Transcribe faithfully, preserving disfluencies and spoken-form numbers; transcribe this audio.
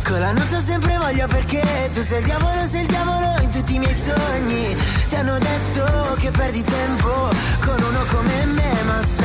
Con la nota sempre voglio perché tu sei il diavolo, sei il diavolo in tutti i miei sogni. Ti hanno detto che perdi tempo con uno come me, ma